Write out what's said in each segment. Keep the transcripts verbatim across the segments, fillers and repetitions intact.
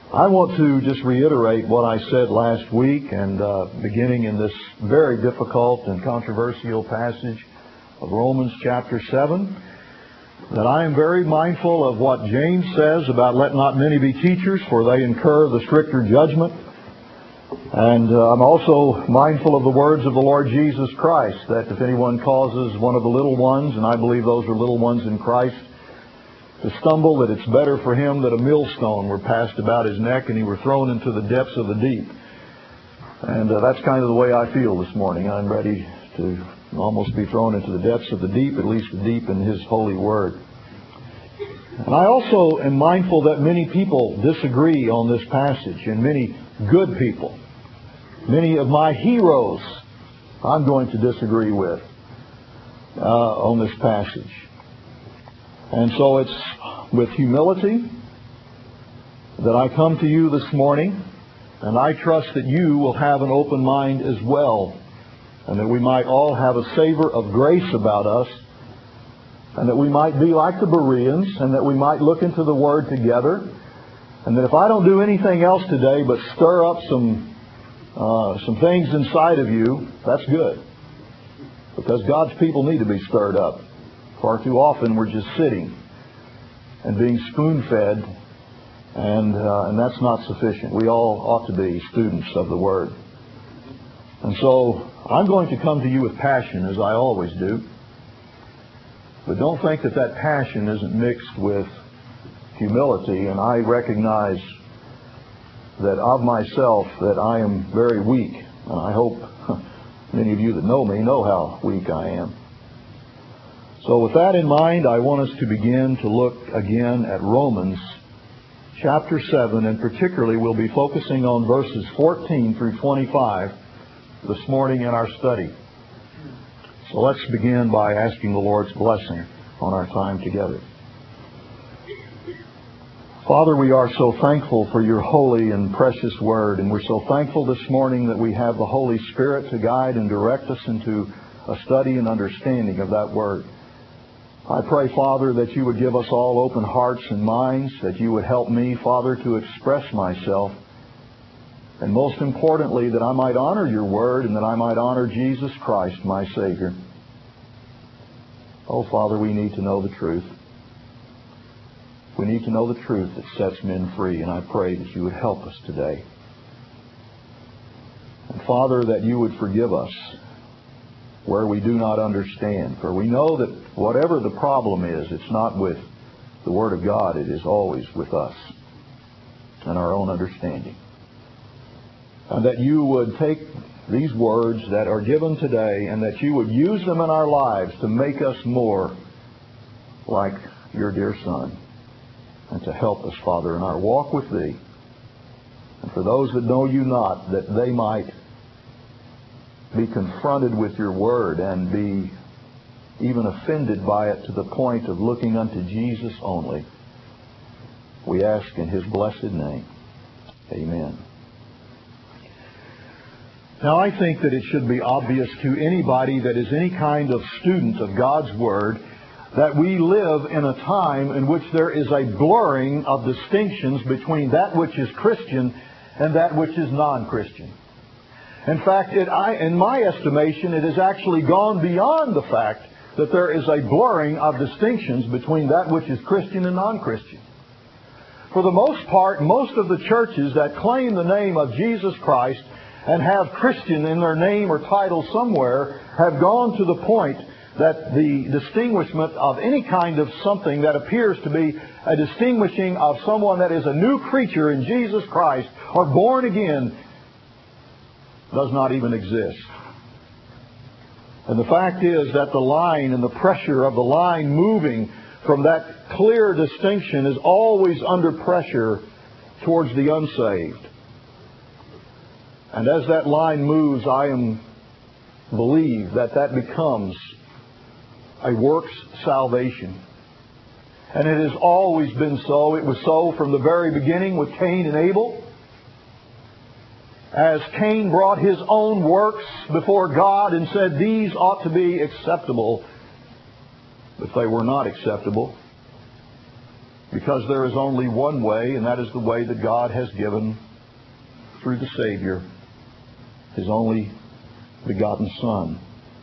I want to just reiterate what I said last week, and uh, beginning in this very difficult and controversial passage of Romans chapter seven, that I am very mindful of what James says about let not many be teachers, for they incur the stricter judgment. And uh, I'm also mindful of the words of the Lord Jesus Christ, that if anyone causes one of the little ones, and I believe those are little ones in Christ, to stumble, that it's better for him that a millstone were passed about his neck and he were thrown into the depths of the deep. And uh, that's kind of the way I feel this morning. I'm ready to almost be thrown into the depths of the deep, at least the deep in His holy Word. And I also am mindful that many people disagree on this passage, and many good people, many of my heroes, I'm going to disagree with uh, on this passage. And so it's with humility that I come to you this morning, and I trust that you will have an open mind as well, and that we might all have a savor of grace about us, and that we might be like the Bereans, and that we might look into the Word together, and that if I don't do anything else today but stir up some uh, some things inside of you, that's good, because God's people need to be stirred up. Far too often we're just sitting and being spoon-fed, and uh, and that's not sufficient. We all ought to be students of the Word. And so I'm going to come to you with passion, as I always do. But don't think that that passion isn't mixed with humility. And I recognize that of myself that I am very weak. And I hope many of you that know me know how weak I am. So with that in mind, I want us to begin to look again at Romans chapter seven, and particularly we'll be focusing on verses fourteen through twenty-five this morning in our study. So let's begin by asking the Lord's blessing on our time together. Father, we are so thankful for your holy and precious Word, and we're so thankful this morning that we have the Holy Spirit to guide and direct us into a study and understanding of that Word. I pray, Father, that you would give us all open hearts and minds, that you would help me, Father, to express myself, and most importantly, that I might honor your Word and that I might honor Jesus Christ, my Savior. Oh, Father, we need to know the truth. We need to know the truth that sets men free, and I pray that you would help us today. And Father, that you would forgive us where we do not understand. For we know that whatever the problem is, it's not with the Word of God. It is always with us and our own understanding. And that you would take these words that are given today and that you would use them in our lives to make us more like your dear Son, and to help us, Father, in our walk with Thee. And for those that know you not, that they might be confronted with your Word and be even offended by it to the point of looking unto Jesus only. We ask in His blessed name. Amen. Now, I think that it should be obvious to anybody that is any kind of student of God's Word that we live in a time in which there is a blurring of distinctions between that which is Christian and that which is non-Christian. In fact, it, I, in my estimation, it has actually gone beyond the fact that there is a blurring of distinctions between that which is Christian and non-Christian. For the most part, most of the churches that claim the name of Jesus Christ and have Christian in their name or title somewhere have gone to the point that the distinguishment of any kind of something that appears to be a distinguishing of someone that is a new creature in Jesus Christ or born again does not even exist. And the fact is that the line and the pressure of the line moving from that clear distinction is always under pressure towards the unsaved. And as that line moves, I am believe that that becomes a works salvation. And it has always been so. It was so from the very beginning with Cain and Abel. As Cain brought his own works before God and said these ought to be acceptable, but they were not acceptable. Because there is only one way, and that is the way that God has given through the Savior, His only begotten Son.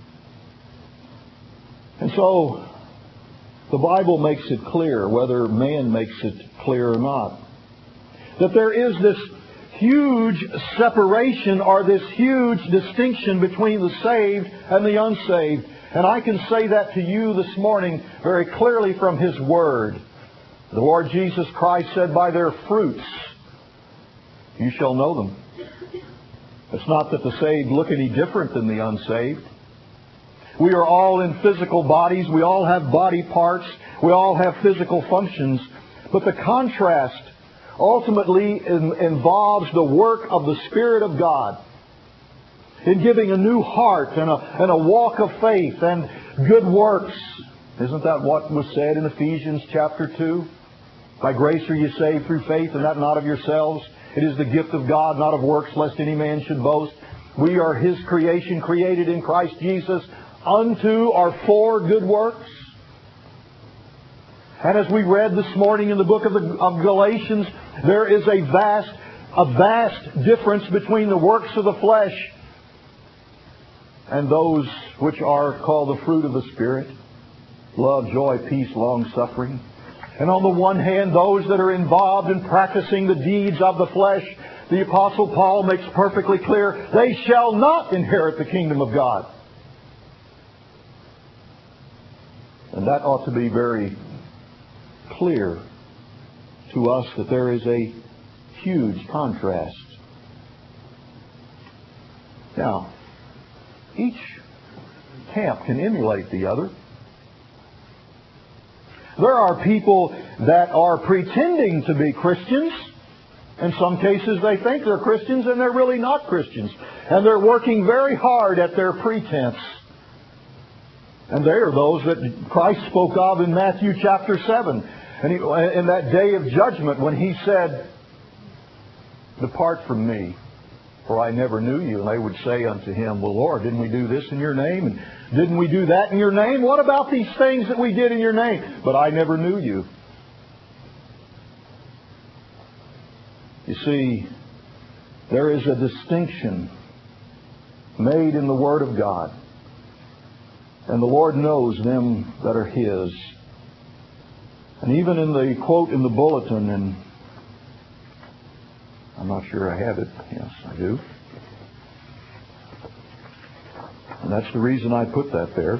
And so, the Bible makes it clear, whether man makes it clear or not, that there is this huge separation or this huge distinction between the saved and the unsaved. And I can say that to you this morning very clearly from His Word. The Lord Jesus Christ said, by their fruits you shall know them. It's not that the saved look any different than the unsaved. We are all in physical bodies. We all have body parts. We all have physical functions. But the contrast ultimately in, involves the work of the Spirit of God in giving a new heart and a, and a walk of faith and good works. Isn't that what was said in Ephesians chapter two? By grace are you saved through faith, and that not of yourselves. It is the gift of God, not of works, lest any man should boast. We are His creation, created in Christ Jesus unto or for good works. And as we read this morning in the book of, the, of Galatians, there is a vast, a vast difference between the works of the flesh and those which are called the fruit of the Spirit. Love, joy, peace, long-suffering. And on the one hand, those that are involved in practicing the deeds of the flesh, the Apostle Paul makes perfectly clear, they shall not inherit the kingdom of God. And that ought to be very clear to us that there is a huge contrast. Now, each camp can emulate the other. There are people that are pretending to be Christians. In some cases they think they're Christians and they're really not Christians. And they're working very hard at their pretense. And they are those that Christ spoke of in Matthew chapter seven. And he, in that day of judgment when He said, depart from me, for I never knew you. And they would say unto Him, well, Lord, didn't we do this in your name? And didn't we do that in your name? What about these things that we did in your name? But I never knew you. You see, there is a distinction made in the Word of God. And the Lord knows them that are His. And even in the quote in the bulletin, and I'm not sure I have it. Yes, I do. And that's the reason I put that there.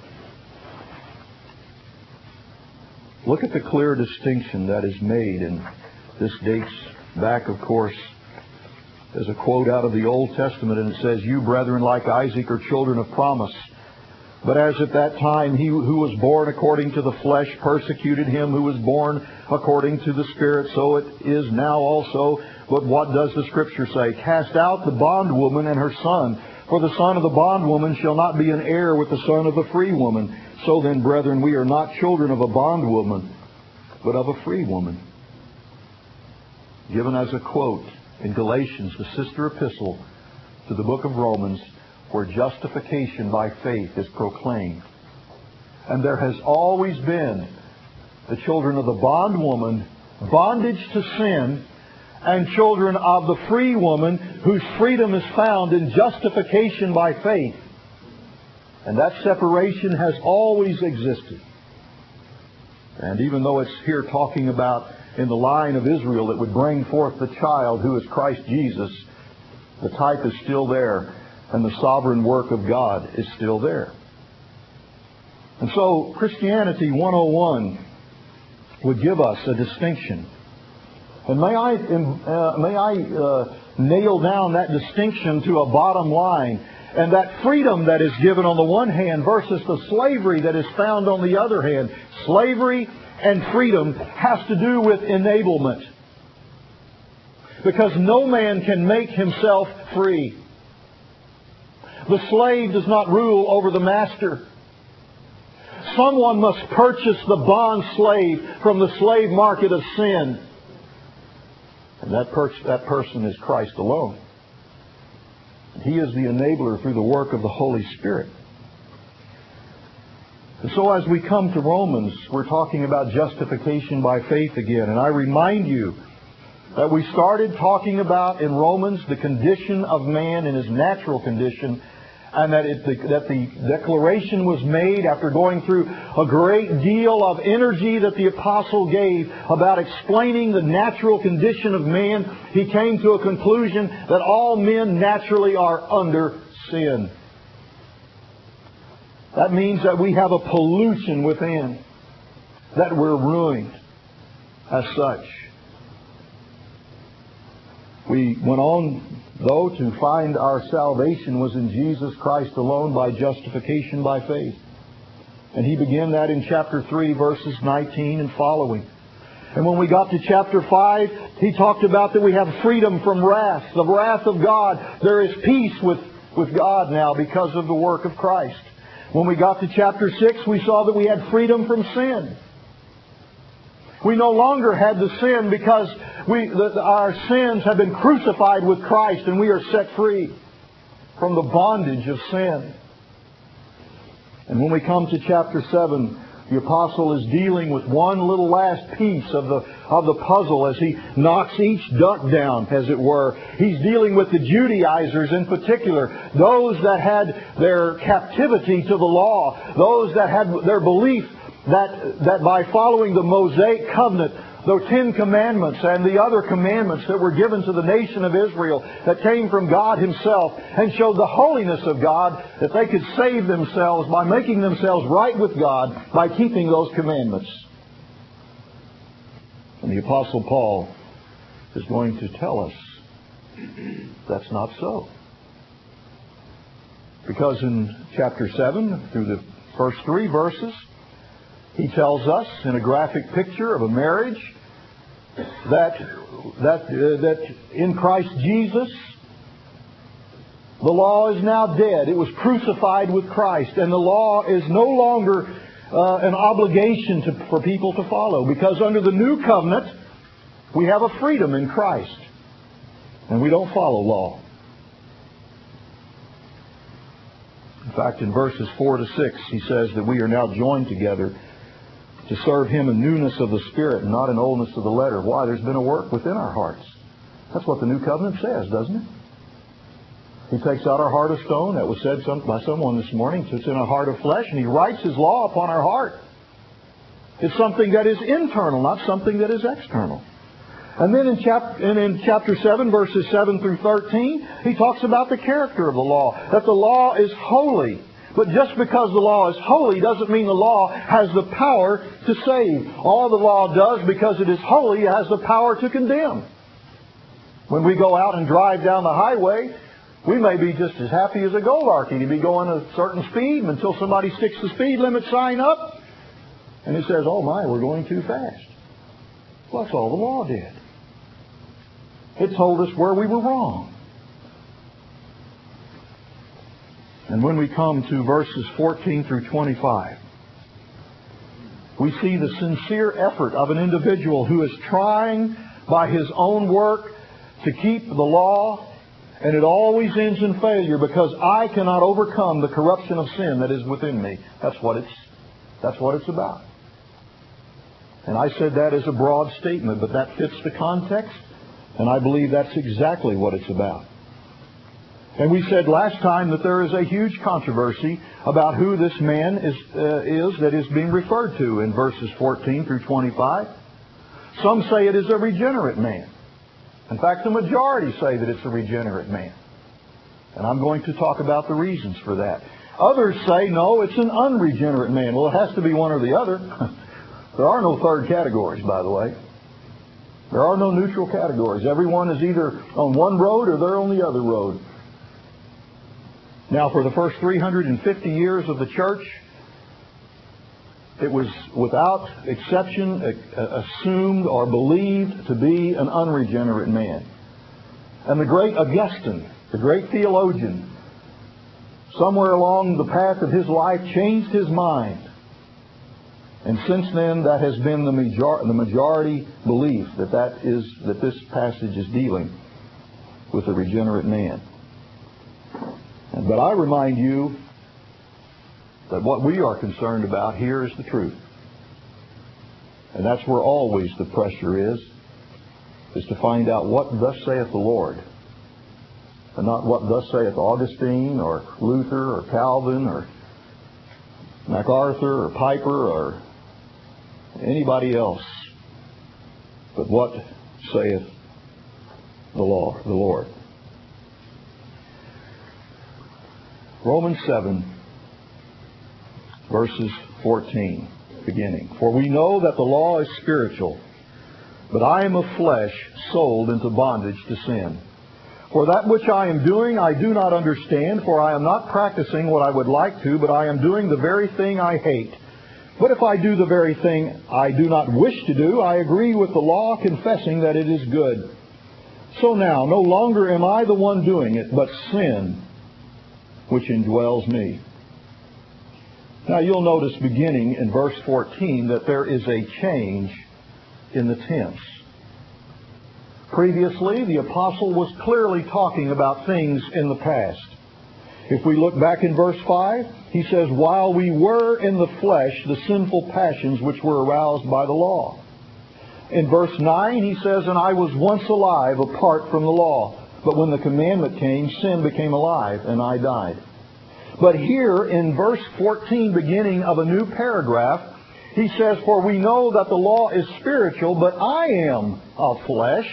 Look at the clear distinction that is made, and this dates back, of course, there's a quote out of the Old Testament, and it says, you, brethren, like Isaac, are children of promise. But as at that time he who was born according to the flesh persecuted him who was born according to the Spirit, so it is now also. But what does the Scripture say? Cast out the bondwoman and her son, for the son of the bondwoman shall not be an heir with the son of the free woman. So then, brethren, we are not children of a bondwoman, but of a free woman. Given as a quote in Galatians, the sister epistle to the book of Romans, where justification by faith is proclaimed. And there has always been the children of the bondwoman, bondage to sin, and children of the free woman whose freedom is found in justification by faith. And that separation has always existed. And even though it's here talking about in the line of Israel that would bring forth the child who is Christ Jesus, the type is still there. And the sovereign work of God is still there. And so Christianity one oh one would give us a distinction. And may I, uh, may I uh, nail down that distinction to a bottom line, and that freedom that is given on the one hand versus the slavery that is found on the other hand. Slavery and freedom has to do with enablement. Because no man can make himself free. The slave does not rule over the master. Someone must purchase the bond slave from the slave market of sin. And that, per- that person is Christ alone. He is the enabler through the work of the Holy Spirit. And so as we come to Romans, we're talking about justification by faith again. And I remind you that we started talking about in Romans the condition of man in his natural condition, and that, it, the, that the declaration was made after going through a great deal of energy that the apostle gave about explaining the natural condition of man. He came to a conclusion that all men naturally are under sin. That means that we have a pollution within, that we're ruined as such. We went on, though, to find our salvation was in Jesus Christ alone by justification by faith. And he began that in chapter three, verses nineteen and following. And when we got to chapter five, he talked about that we have freedom from wrath, the wrath of God. There is peace with, with God now because of the work of Christ. When we got to chapter six, we saw that we had freedom from sin. We no longer had the sin because we, the, our sins have been crucified with Christ, and we are set free from the bondage of sin. And when we come to chapter seven, the apostle is dealing with one little last piece of the, of the puzzle as he knocks each duck down, as it were. He's dealing with the Judaizers in particular, those that had their captivity to the law, those that had their belief that, that by following the Mosaic covenant, the Ten Commandments and the other commandments that were given to the nation of Israel that came from God Himself and showed the holiness of God, that they could save themselves by making themselves right with God by keeping those commandments. And the Apostle Paul is going to tell us that's not so. Because in chapter seven, through the first three verses, he tells us in a graphic picture of a marriage that that uh, that in Christ Jesus the law is now dead. It was crucified with Christ, and the law is no longer uh, an obligation to, for people to follow, because under the new covenant we have a freedom in Christ, and we don't follow law. In fact, in verses four to six, he says that we are now joined together to serve Him in newness of the Spirit and not in oldness of the letter. Why? There's been a work within our hearts. That's what the New Covenant says, doesn't it? He takes out our heart of stone, that was said some, by someone this morning, it's in a heart of flesh, and He writes His law upon our heart. It's something that is internal, not something that is external. And then in, chap- and in chapter seven, verses seven through thirteen, he talks about the character of the law, that the law is holy. But just because the law is holy doesn't mean the law has the power to save. All the law does, because it is holy, it has the power to condemn. When we go out and drive down the highway, we may be just as happy as a go-larky to be going a certain speed until somebody sticks the speed limit sign up and it says, oh my, we're going too fast. Well, that's all the law did. It told us where we were wrong. And when we come to verses fourteen through twenty-five, we see the sincere effort of an individual who is trying by his own work to keep the law, and it always ends in failure because I cannot overcome the corruption of sin that is within me. That's what it's, that's what it's about. And I said that as a broad statement, but that fits the context, and I believe that's exactly what it's about. And we said last time that there is a huge controversy about who this man is, uh, is that is being referred to in verses fourteen through twenty-five. Some say it is a regenerate man. In fact, the majority say that it's a regenerate man. And I'm going to talk about the reasons for that. Others say, no, it's an unregenerate man. Well, it has to be one or the other. There are no third categories, by the way. There are no neutral categories. Everyone is either on one road or they're on the other road. Now, for the first three hundred fifty years of the church, it was without exception assumed or believed to be an unregenerate man. And the great Augustine, the great theologian, somewhere along the path of his life changed his mind. And since then, that has been the major- the majority belief that that is that this passage is dealing with a regenerate man. But I remind you that what we are concerned about here is the truth. And that's where always the pressure is, is to find out what thus saith the Lord. And not what thus saith Augustine or Luther or Calvin or MacArthur or Piper or anybody else. But what saith the law, the Lord. Romans seven, verses fourteen, beginning. For we know that the law is spiritual, but I am of flesh, sold into bondage to sin. For that which I am doing I do not understand, for I am not practicing what I would like to, but I am doing the very thing I hate. But if I do the very thing I do not wish to do, I agree with the law, confessing that it is good. So now, no longer am I the one doing it, but sin, which indwells me. Now you'll notice beginning in verse fourteen that there is a change in the tense. Previously, the apostle was clearly talking about things in the past. If we look back in verse five, he says, while we were in the flesh, the sinful passions which were aroused by the law. In verse nine, he says, and I was once alive apart from the law. But when the commandment came, sin became alive, and I died. But here in verse fourteen, beginning of a new paragraph, he says, for we know that the law is spiritual, but I am of flesh.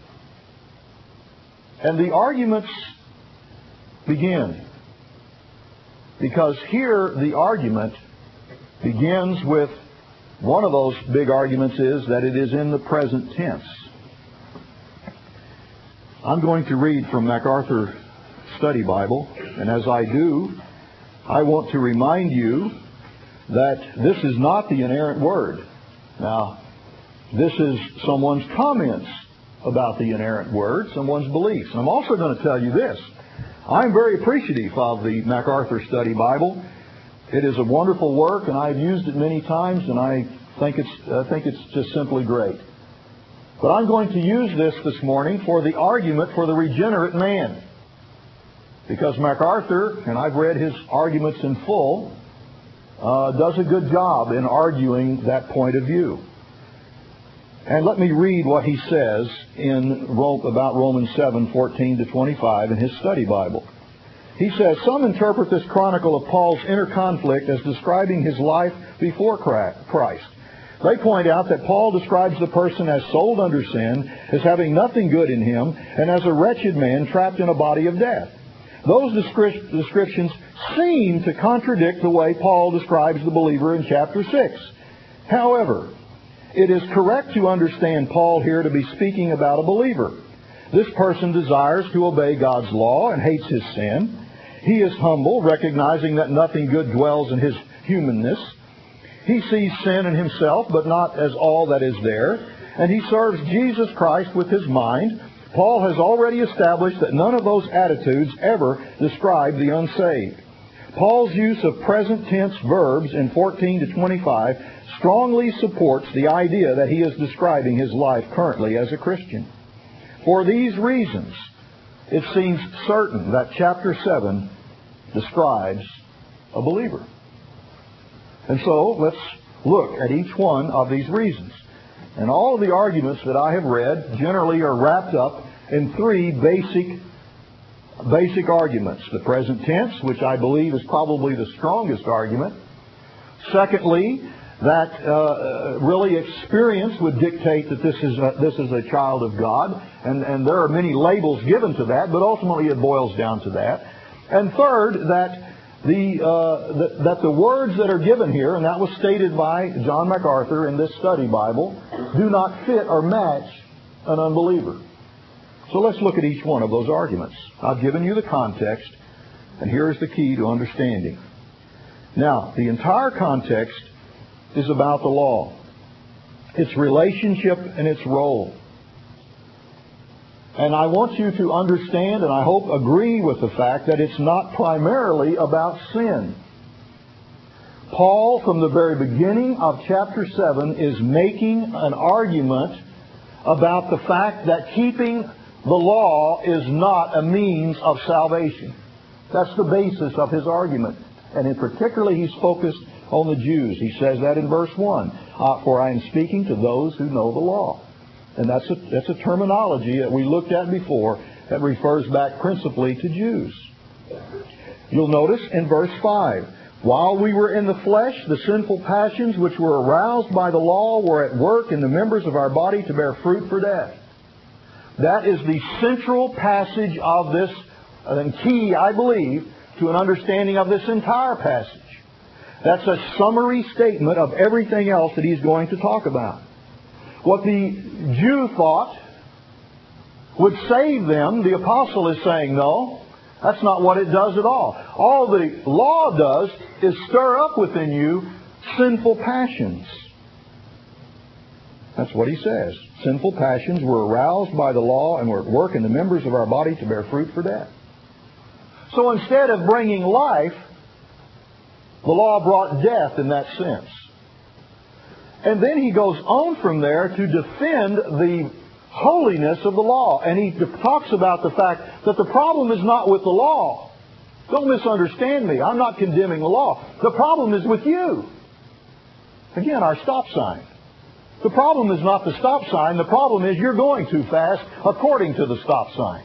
And the arguments begin. Because here the argument begins with, one of those big arguments is that it is in the present tense. I'm going to read from MacArthur Study Bible, and as I do, I want to remind you that this is not the inerrant word. Now, this is someone's comments about the inerrant word, someone's beliefs. I'm also going to tell you this. I'm very appreciative of the MacArthur Study Bible. It is a wonderful work, and I've used it many times, and I think it's, I think it's just simply great. But I'm going to use this this morning for the argument for the regenerate man. Because MacArthur, and I've read his arguments in full, uh, does a good job in arguing that point of view. And let me read what he says in about Romans seven, fourteen to twenty-five in his study Bible. He says, some interpret this chronicle of Paul's inner conflict as describing his life before Christ. They point out that Paul describes the person as sold under sin, as having nothing good in him, and as a wretched man trapped in a body of death. Those descri- descriptions seem to contradict the way Paul describes the believer in chapter six. However, it is correct to understand Paul here to be speaking about a believer. This person desires to obey God's law and hates his sin. He is humble, recognizing that nothing good dwells in his humanness. He sees sin in himself, but not as all that is there. And he serves Jesus Christ with his mind. Paul has already established that none of those attitudes ever describe the unsaved. Paul's use of present tense verbs in fourteen to twenty-five strongly supports the idea that he is describing his life currently as a Christian. For these reasons, it seems certain that chapter seven describes a believer. And so, let's look at each one of these reasons. And all of the arguments that I have read generally are wrapped up in three basic basic arguments. The present tense, which I believe is probably the strongest argument. Secondly, that uh, really experience would dictate that this is a, this is a child of God. And, and there are many labels given to that, but ultimately it boils down to that. And third, that the, uh, the that the words that are given here, and that was stated by John MacArthur in this study Bible, do not fit or match an unbeliever. So let's look at each one of those arguments. I've given you the context, and here's the key to understanding. Now, the entire context is about the law, its relationship and its role. And I want you to understand, and I hope agree with the fact, that it's not primarily about sin. Paul, from the very beginning of chapter seven, is making an argument about the fact that keeping the law is not a means of salvation. That's the basis of his argument. And in particularly, he's focused on the Jews. He says that in verse one. Uh, For I am speaking to those who know the law. And that's a, that's a terminology that we looked at before that refers back principally to Jews. You'll notice in verse five, while we were in the flesh, the sinful passions which were aroused by the law were at work in the members of our body to bear fruit for death. That is the central passage of this, and key, I believe, to an understanding of this entire passage. That's a summary statement of everything else that he's going to talk about. What the Jew thought would save them, the apostle is saying, no, that's not what it does at all. All the law does is stir up within you sinful passions. That's what he says. Sinful passions were aroused by the law and were at work in the members of our body to bear fruit for death. So instead of bringing life, the law brought death in that sense. And then he goes on from there to defend the holiness of the law. And he talks about the fact that the problem is not with the law. Don't misunderstand me. I'm not condemning the law. The problem is with you. Again, our stop sign. The problem is not the stop sign. The problem is you're going too fast according to the stop sign.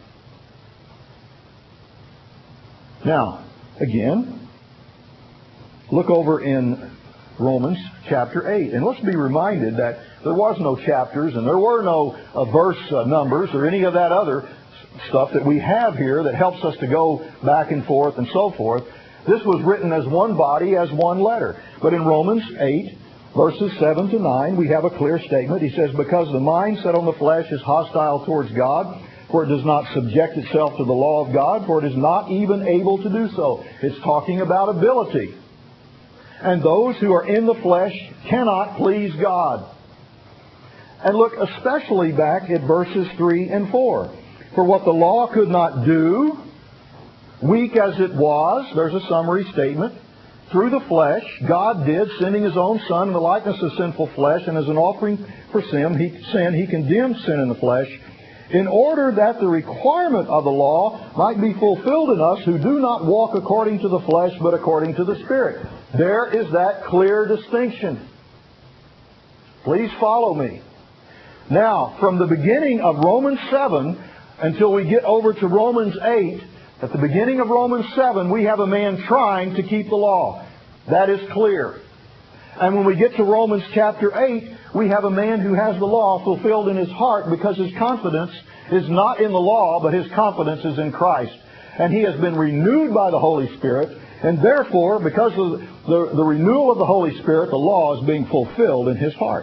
Now, again, look over in Romans chapter eight. And let's be reminded that there was no chapters and there were no uh, verse uh, numbers or any of that other stuff that we have here that helps us to go back and forth and so forth. This was written as one body, as one letter. But in Romans eight, verses seven to nine, we have a clear statement. He says, because the mind set on the flesh is hostile towards God, for it does not subject itself to the law of God, for it is not even able to do so. It's talking about ability. And those who are in the flesh cannot please God. And look especially back at verses three and four. For what the law could not do, weak as it was, there's a summary statement, through the flesh, God did, sending His own Son in the likeness of sinful flesh, and as an offering for sin, He, sin, he condemned sin in the flesh, in order that the requirement of the law might be fulfilled in us who do not walk according to the flesh, but according to the Spirit. There is that clear distinction. Please follow me. Now, from the beginning of Romans seven until we get over to Romans eight, at the beginning of Romans seven, we have a man trying to keep the law. That is clear. And when we get to Romans chapter eight, we have a man who has the law fulfilled in his heart because his confidence is not in the law, but his confidence is in Christ. And he has been renewed by the Holy Spirit, and therefore, because of the, the renewal of the Holy Spirit, the law is being fulfilled in his heart.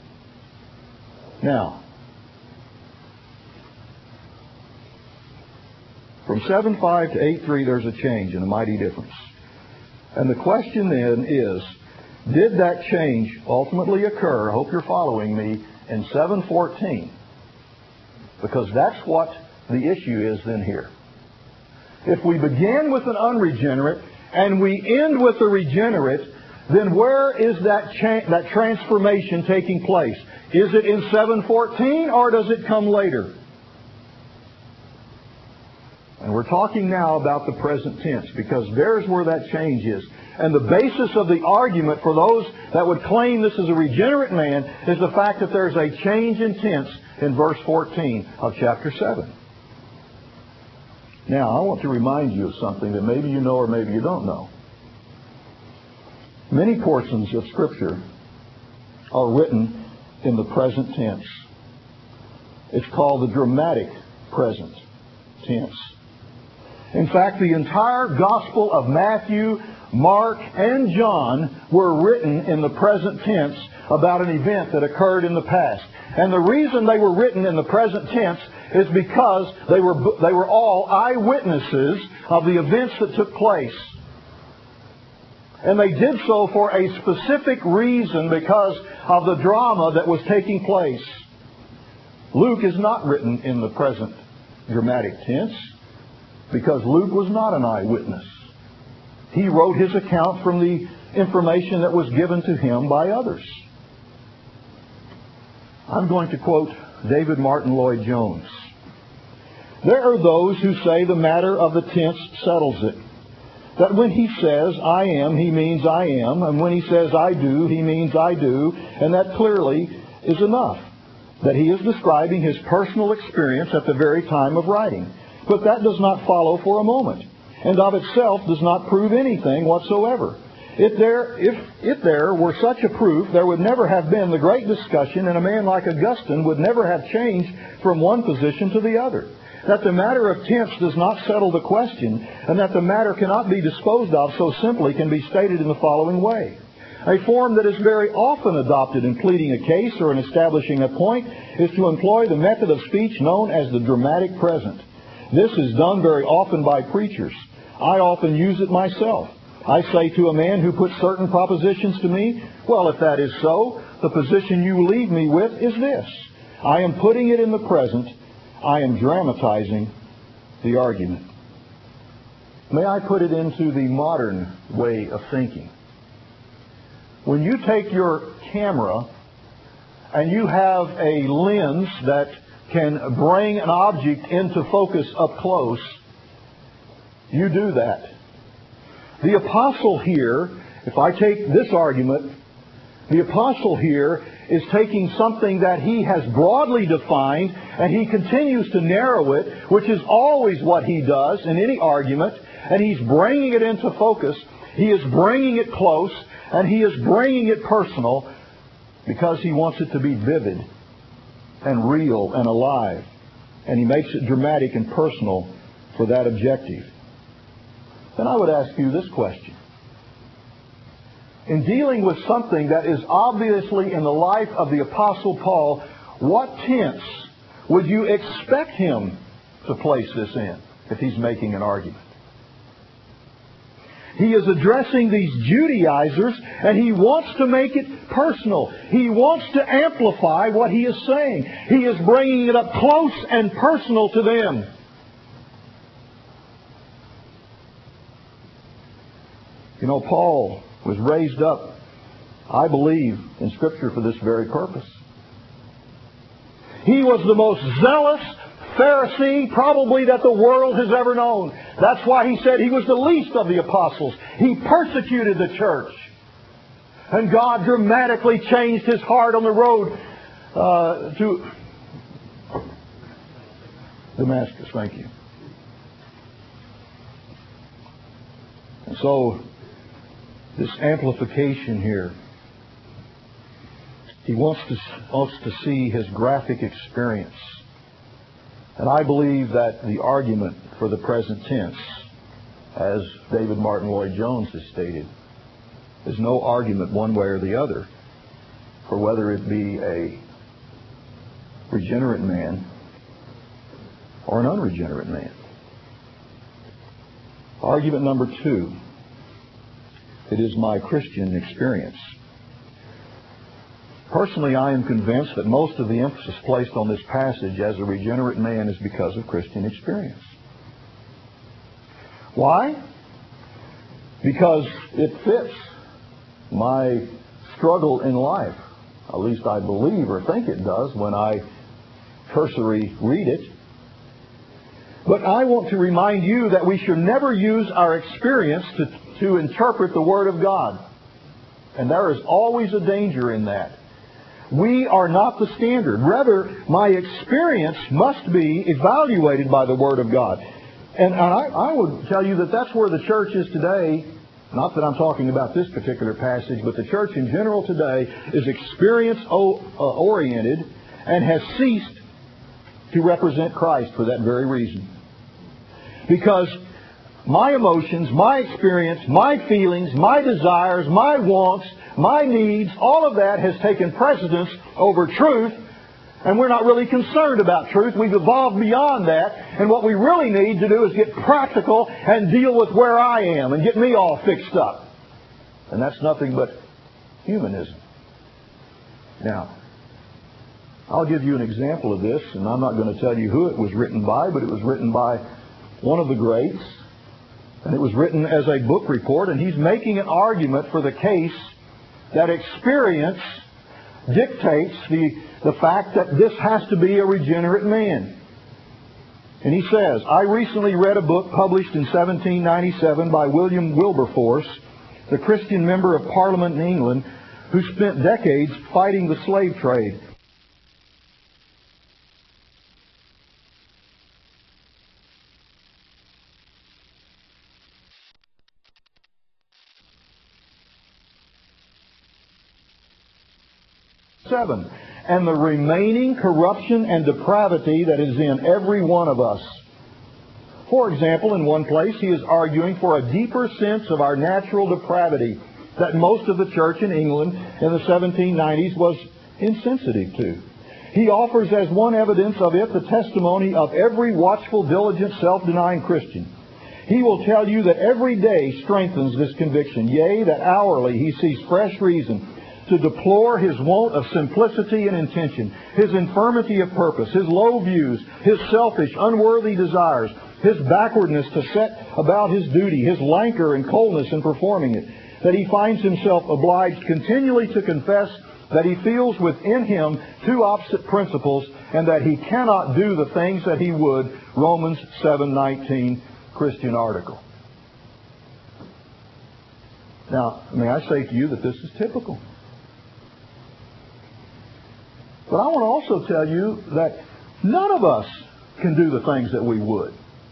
Now, from seven five to eight three, there's a change and a mighty difference. And the question then is, did that change ultimately occur, I hope you're following me, in seven fourteen? Because that's what the issue is then here. If we begin with an unregenerate and we end with a regenerate, then where is that cha- that transformation taking place? Is it in seven fourteen or does it come later? And we're talking now about the present tense because there's where that change is. And the basis of the argument for those that would claim this is a regenerate man is the fact that there's a change in tense in verse fourteen of chapter seven. Now, I want to remind you of something that maybe you know or maybe you don't know. Many portions of Scripture are written in the present tense. It's called the dramatic present tense. In fact, the entire Gospel of Matthew, Mark, and John were written in the present tense about an event that occurred in the past. And the reason they were written in the present tense is because they were, they were all eyewitnesses of the events that took place. And they did so for a specific reason because of the drama that was taking place. Luke is not written in the present dramatic tense because Luke was not an eyewitness. He wrote his account from the information that was given to him by others. I'm going to quote David Martin Lloyd-Jones. There are those who say the matter of the tense settles it. That when he says, I am, he means I am. And when he says, I do, he means I do. And that clearly is enough. That he is describing his personal experience at the very time of writing. But that does not follow for a moment, and of itself does not prove anything whatsoever. If there, if, if there were such a proof, there would never have been the great discussion, and a man like Augustine would never have changed from one position to the other. That the matter of tense does not settle the question, and that the matter cannot be disposed of so simply can be stated in the following way. A form that is very often adopted in pleading a case or in establishing a point is to employ the method of speech known as the dramatic present. This is done very often by preachers. I often use it myself. I say to a man who puts certain propositions to me, well, if that is so, the position you leave me with is this. I am putting it in the present. I am dramatizing the argument. May I put it into the modern way of thinking? When you take your camera and you have a lens that can bring an object into focus up close, you do that. The apostle here, if I take this argument, the apostle here is taking something that he has broadly defined and he continues to narrow it, which is always what he does in any argument, and he's bringing it into focus. He is bringing it close, and he is bringing it personal because he wants it to be vivid and real and alive. And he makes it dramatic and personal for that objective. Then I would ask you this question. In dealing with something that is obviously in the life of the Apostle Paul, what tense would you expect him to place this in if he's making an argument? He is addressing these Judaizers, and he wants to make it personal. He wants to amplify what he is saying. He is bringing it up close and personal to them. You know, Paul was raised up, I believe, in Scripture for this very purpose. He was the most zealous Pharisee probably that the world has ever known. That's why he said he was the least of the apostles. He persecuted the church. And God dramatically changed his heart on the road uh, to Damascus. Thank you. And so, this amplification here, he wants to, wants to see his graphic experience. And I believe that the argument for the present tense, as David Martin Lloyd-Jones has stated, is no argument one way or the other for whether it be a regenerate man or an unregenerate man. Argument number two, it is my Christian experience. Personally, I am convinced that most of the emphasis placed on this passage as a regenerate man is because of Christian experience. Why? Because it fits my struggle in life. At least I believe or think it does when I cursory read it. But I want to remind you that we should never use our experience to, to interpret the Word of God. And there is always a danger in that. We are not the standard. Rather, my experience must be evaluated by the Word of God. And I, I would tell you that that's where the church is today. Not that I'm talking about this particular passage, but the church in general today is experience-oriented and has ceased to represent Christ for that very reason. Because my emotions, my experience, my feelings, my desires, my wants, my needs, all of that has taken precedence over truth, and we're not really concerned about truth. We've evolved beyond that, and what we really need to do is get practical and deal with where I am and get me all fixed up. And that's nothing but humanism. Now, I'll give you an example of this, and I'm not going to tell you who it was written by, but it was written by one of the greats, and it was written as a book report, and he's making an argument for the case that experience dictates the, the fact that this has to be a regenerate man. And he says, I recently read a book published in seventeen ninety-seven by William Wilberforce, the Christian member of Parliament in England, who spent decades fighting the slave trade. Seven. And the remaining corruption and depravity that is in every one of us. For example, in one place, he is arguing for a deeper sense of our natural depravity that most of the church in England in the seventeen nineties was insensitive to. He offers as one evidence of it the testimony of every watchful, diligent, self-denying Christian. He will tell you that every day strengthens this conviction, yea, that hourly he sees fresh reason to deplore his want of simplicity and intention, his infirmity of purpose, his low views, his selfish, unworthy desires, his backwardness to set about his duty, his languor and coldness in performing it, that he finds himself obliged continually to confess that he feels within him two opposite principles and that he cannot do the things that he would, Romans seven nineteen, Christian article. Now, may I say to you that this is typical. But I want to also tell you that none of us can do the things that we would.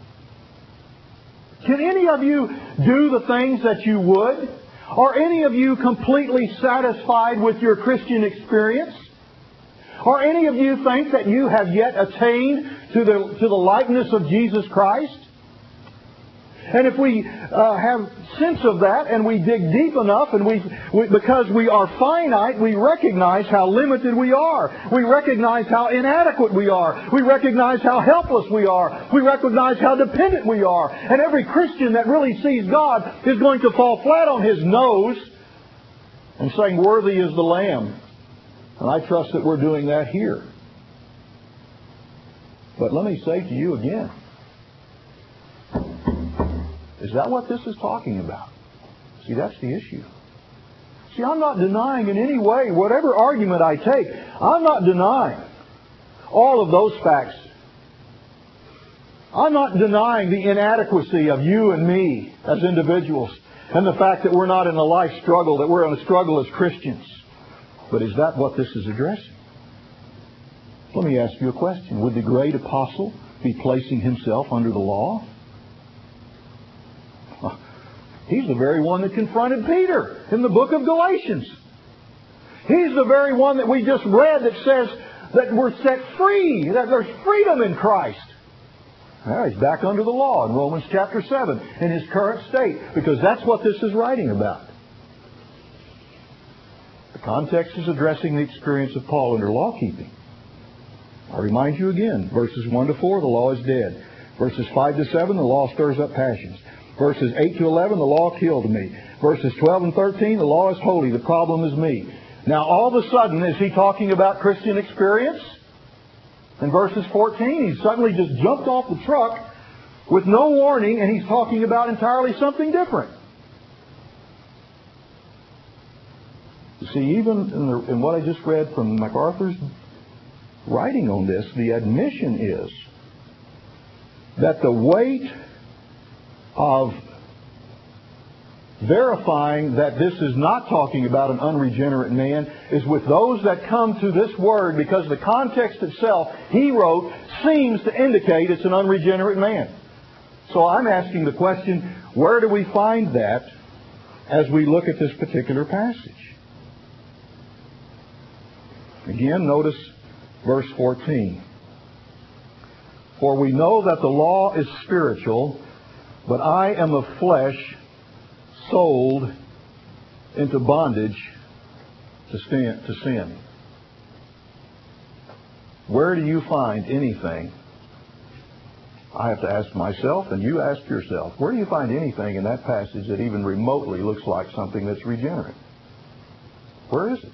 Can any of you do the things that you would? Are any of you completely satisfied with your Christian experience? Are any of you think that you have yet attained to the, to the likeness of Jesus Christ? And if we uh, have sense of that and we dig deep enough and we, we, because we are finite, we recognize how limited we are. We recognize how inadequate we are. We recognize how helpless we are. We recognize how dependent we are. And every Christian that really sees God is going to fall flat on his nose and saying, worthy is the Lamb. And I trust that we're doing that here. But let me say to you again, is that what this is talking about? See, that's the issue. See, I'm not denying in any way, whatever argument I take, I'm not denying all of those facts. I'm not denying the inadequacy of you and me as individuals and the fact that we're not in a life struggle, that we're in a struggle as Christians. But is that what this is addressing? Let me ask you a question. Would the great apostle be placing himself under the law? He's the very one that confronted Peter in the book of Galatians. He's the very one that we just read that says that we're set free, that there's freedom in Christ. Well, he's back under the law in Romans chapter seven in his current state, because that's what this is writing about. The context is addressing the experience of Paul under law keeping. I remind you again, verses one to four, the law is dead. Verses five to seven, the law stirs up passions. Verses eight to eleven, the law killed me. Verses twelve and thirteen, the law is holy, the problem is me. Now all of a sudden, is he talking about Christian experience? In verses fourteen, he suddenly just jumped off the truck with no warning, and he's talking about entirely something different. You see, even in, the, in what I just read from MacArthur's writing on this, the admission is that the weight of verifying that this is not talking about an unregenerate man is with those that come to this word, because the context itself, he wrote, seems to indicate it's an unregenerate man. So I'm asking the question, where do we find that as we look at this particular passage? Again, notice verse fourteen. For we know that the law is spiritual, but I am of flesh, sold into bondage to sin. Where do you find anything? I have to ask myself, and you ask yourself, where do you find anything in that passage that even remotely looks like something that's regenerate? Where is it?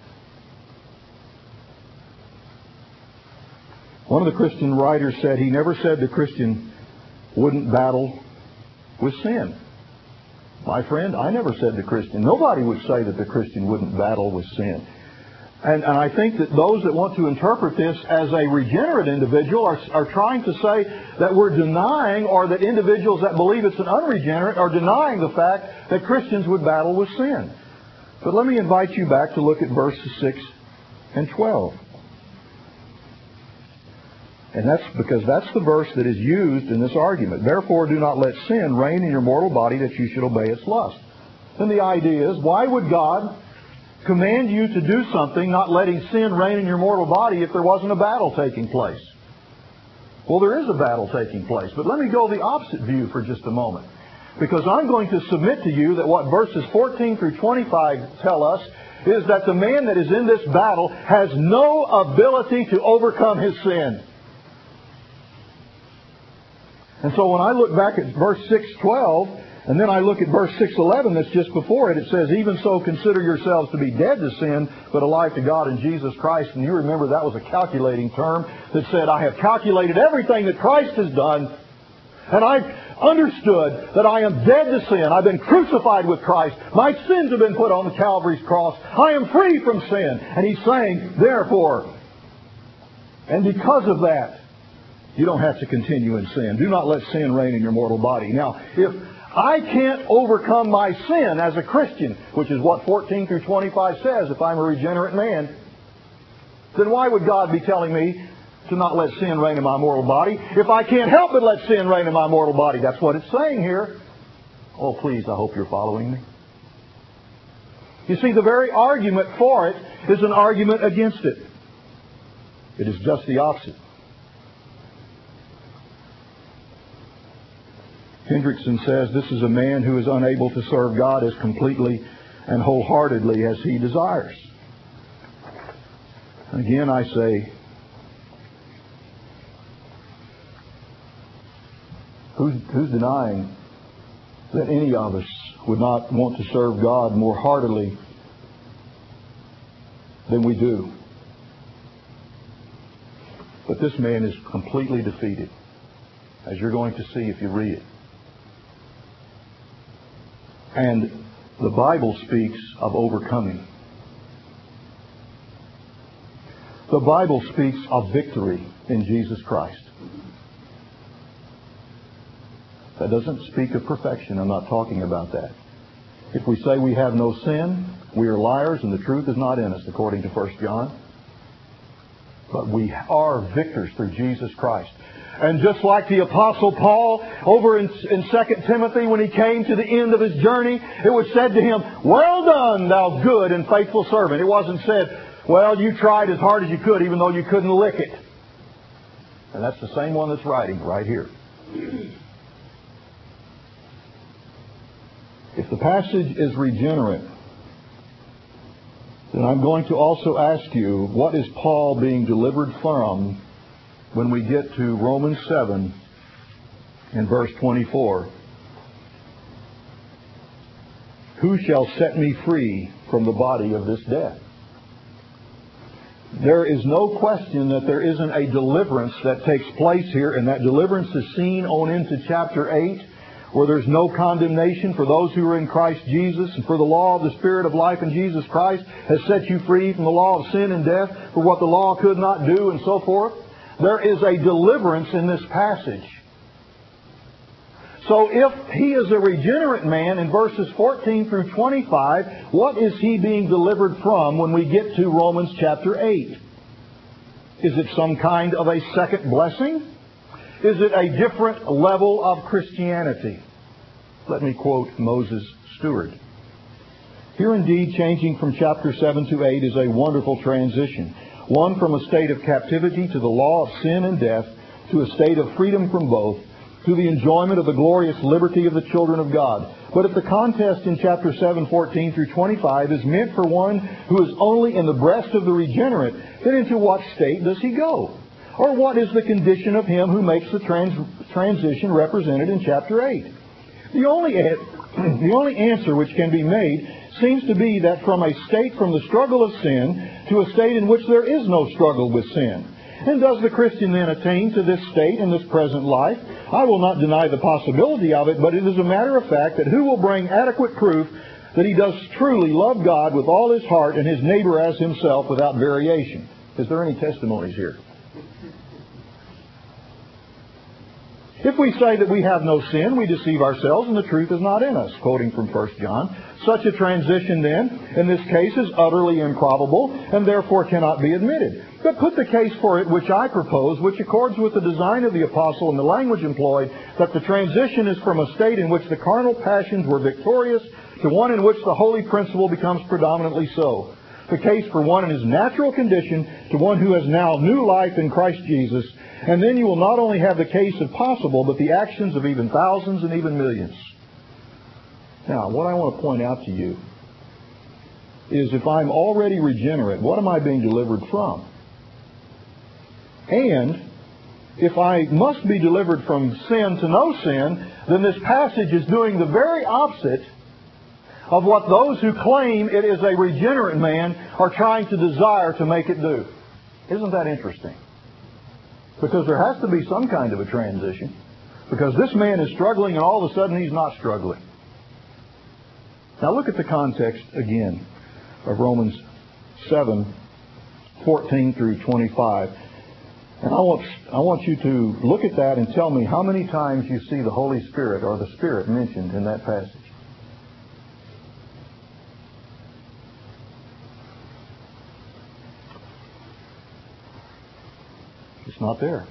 One of the Christian writers said he never said the Christian wouldn't battle with sin. My friend, I never said the Christian. Nobody would say that the Christian wouldn't battle with sin. And, and I think that those that want to interpret this as a regenerate individual are, are trying to say that we're denying, or that individuals that believe it's an unregenerate are denying the fact that Christians would battle with sin. But let me invite you back to look at verses six and twelve. And that's because that's the verse that is used in this argument. Therefore, do not let sin reign in your mortal body, that you should obey its lust. And the idea is, why would God command you to do something, not letting sin reign in your mortal body, if there wasn't a battle taking place? Well, there is a battle taking place. But let me go the opposite view for just a moment. Because I'm going to submit to you that what verses fourteen through twenty-five tell us is that the man that is in this battle has no ability to overcome his sin. And so when I look back at verse six twelve, and then I look at verse six eleven that's just before it, it says, even so consider yourselves to be dead to sin, but alive to God in Jesus Christ. And you remember that was a calculating term that said, I have calculated everything that Christ has done, and I've understood that I am dead to sin. I've been crucified with Christ. My sins have been put on the Calvary's cross. I am free from sin. And he's saying, therefore, and because of that, you don't have to continue in sin. Do not let sin reign in your mortal body. Now, if I can't overcome my sin as a Christian, which is what fourteen through twenty-five says, if I'm a regenerate man, then why would God be telling me to not let sin reign in my mortal body? If I can't help but let sin reign in my mortal body, that's what it's saying here. Oh, please, I hope you're following me. You see, the very argument for it is an argument against it. It is just the opposite. Hendrickson says this is a man who is unable to serve God as completely and wholeheartedly as he desires. Again, I say, who's, who's denying that any of us would not want to serve God more heartily than we do? But this man is completely defeated, as you're going to see if you read it. And the Bible speaks of overcoming. The Bible speaks of victory in Jesus Christ. That doesn't speak of perfection. I'm not talking about that. If we say we have no sin, we are liars and the truth is not in us, according to First John. But we are victors through Jesus Christ. And just like the Apostle Paul over in, in Second Timothy, when he came to the end of his journey, it was said to him, well done, thou good and faithful servant. It wasn't said, well, you tried as hard as you could, even though you couldn't lick it. And that's the same one that's writing right here. If the passage is regenerate, then I'm going to also ask you, what is Paul being delivered from when we get to Romans seven in verse twenty-four? Who shall set me free from the body of this death? There is no question that there isn't a deliverance that takes place here, and that deliverance is seen on into chapter eight, where there's no condemnation for those who are in Christ Jesus, and for the law of the Spirit of life in Jesus Christ has set you free from the law of sin and death, for what the law could not do, and so forth. There is a deliverance in this passage. So if he is a regenerate man in verses fourteen through twenty-five, what is he being delivered from when we get to Romans chapter eight? Is it some kind of a second blessing? Is it a different level of Christianity? Let me quote Moses Stewart. Here indeed, changing from chapter seven to eight is a wonderful transition. One from a state of captivity to the law of sin and death, to a state of freedom from both, to the enjoyment of the glorious liberty of the children of God. But if the contest in chapter seven, fourteen through twenty-five is meant for one who is only in the breast of the regenerate, then into what state does he go? Or what is the condition of him who makes the trans transition represented in chapter eight? The only, the only answer which can be made seems to be that from a state from the struggle of sin to a state in which there is no struggle with sin. And does the Christian then attain to this state in this present life? I will not deny the possibility of it, but it is a matter of fact that who will bring adequate proof that he does truly love God with all his heart and his neighbor as himself without variation. Is there any testimonies here? If we say that we have no sin, we deceive ourselves and the truth is not in us, quoting from First John. Such a transition then, in this case, is utterly improbable and therefore cannot be admitted. But put the case for it which I propose, which accords with the design of the apostle and the language employed, that the transition is from a state in which the carnal passions were victorious to one in which the holy principle becomes predominantly so. The case for one in his natural condition to one who has now new life in Christ Jesus. And then you will not only have the case of possible, but the actions of even thousands and even millions. Now, what I want to point out to you is if I'm already regenerate, what am I being delivered from? And if I must be delivered from sin to no sin, then this passage is doing the very opposite of what those who claim it is a regenerate man are trying to desire to make it do. Isn't that interesting? Because there has to be some kind of a transition. Because this man is struggling and all of a sudden he's not struggling. Now look at the context again of Romans seven, fourteen through twenty-five. And I want, I want you to look at that and tell me how many times you see the Holy Spirit or the Spirit mentioned in that passage. It's not there.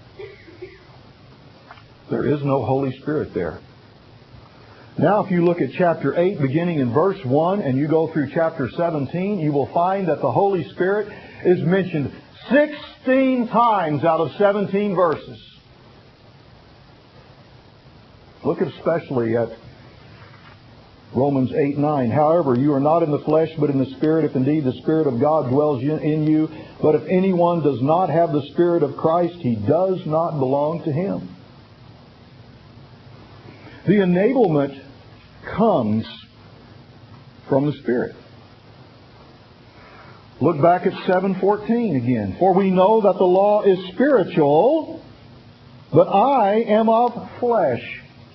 There is no Holy Spirit there. Now, if you look at chapter eight, beginning in verse one, and you go through chapter seventeen, you will find that the Holy Spirit is mentioned sixteen times out of seventeen verses. Look especially at Romans eight nine. However, you are not in the flesh, but in the Spirit, if indeed the Spirit of God dwells in you. But if anyone does not have the Spirit of Christ, he does not belong to Him. The enablement comes from the Spirit. Look back at seven fourteen again. For we know that the law is spiritual, but I am of flesh,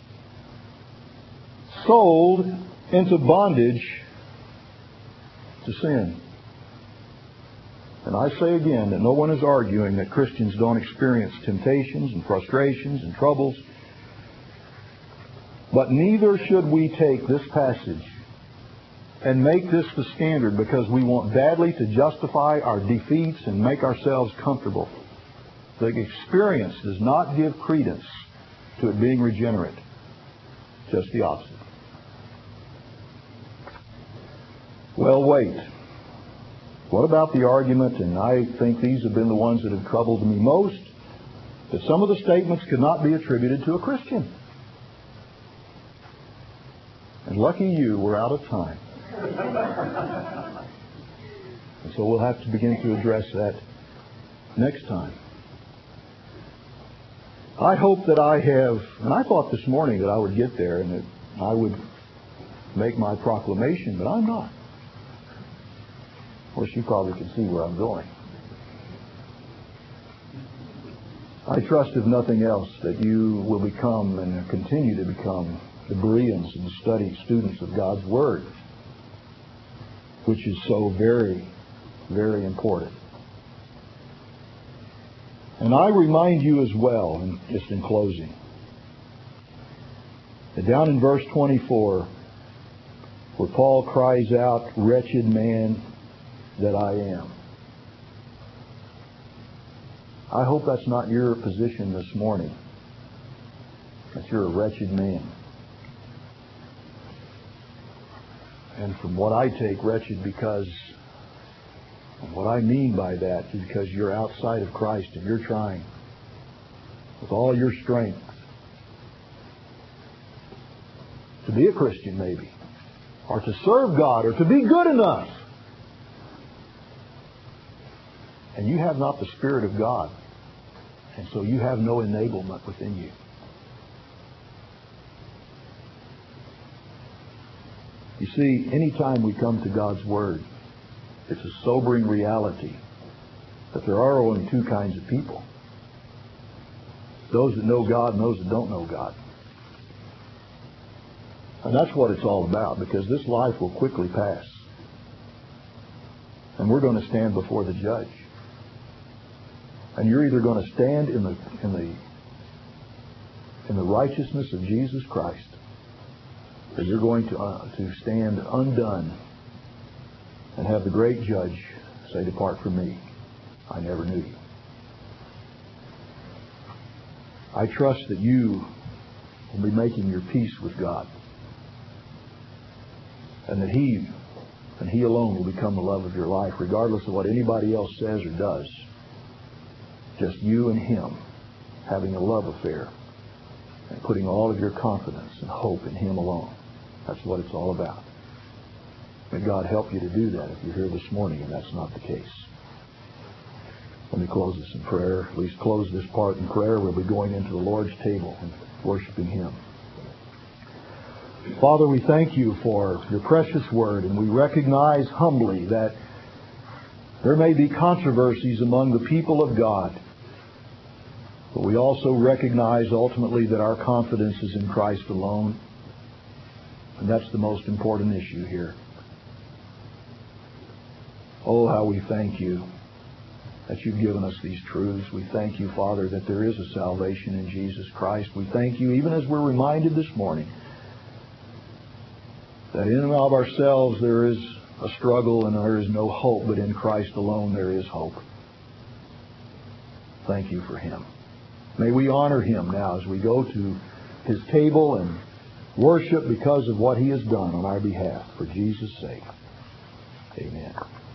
sold into bondage to sin. And I say again that no one is arguing that Christians don't experience temptations and frustrations and troubles. But neither should we take this passage and make this the standard because we want badly to justify our defeats and make ourselves comfortable. The experience does not give credence to it being regenerate. Just the opposite. Well, wait. What about the argument, and I think these have been the ones that have troubled me most, that some of the statements could not be attributed to a Christian? And lucky you, we're out of time. And so we'll have to begin to address that next time. I hope that I have, and I thought this morning that I would get there and that I would make my proclamation, but I'm not. Of course, you probably can see where I'm going. I trust, if nothing else, that you will become and continue to become the Bereans and studied students of God's Word, which is so very, very important. And I remind you as well, and just in closing, that down in verse twenty-four, where Paul cries out, "Wretched man that I am." I hope that's not your position this morning, that you're a wretched man. And from what I take, wretched because, and what I mean by that is because you're outside of Christ and you're trying with all your strength to be a Christian maybe, or to serve God, or to be good enough. And you have not the Spirit of God. And so you have no enablement within you. You see, anytime we come to God's Word, it's a sobering reality that there are only two kinds of people. Those that know God and those that don't know God. And that's what it's all about, because this life will quickly pass. And we're going to stand before the judge. And you're either going to stand in the in the in the righteousness of Jesus Christ, or you're going to uh, to stand undone and have the great judge say, "Depart from me, I never knew you." I trust that you will be making your peace with God, and that He and He alone will become the love of your life, regardless of what anybody else says or does. Just you and Him having a love affair and putting all of your confidence and hope in Him alone. That's what it's all about. May God help you to do that if you're here this morning and that's not the case. Let me close this in prayer. At least close this part in prayer. We'll be going into the Lord's table and worshiping Him. Father, we thank you for your precious word, and we recognize humbly that there may be controversies among the people of God. But we also recognize ultimately that our confidence is in Christ alone. And that's the most important issue here. Oh, how we thank you that you've given us these truths. We thank you, Father, that there is a salvation in Jesus Christ. We thank you, even as we're reminded this morning, that in and of ourselves there is a struggle and there is no hope, but in Christ alone there is hope. Thank you for Him. May we honor Him now as we go to His table and worship because of what He has done on our behalf. For Jesus' sake. Amen.